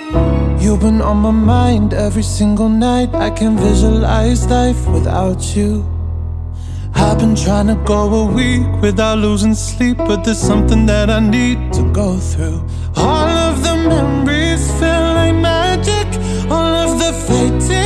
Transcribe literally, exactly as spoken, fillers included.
You've been on my mind every single night. I can visualize life without you. I've been trying to go a week without losing sleep, but there's something that I need to go through. All of the memories feel like magic, all of the fate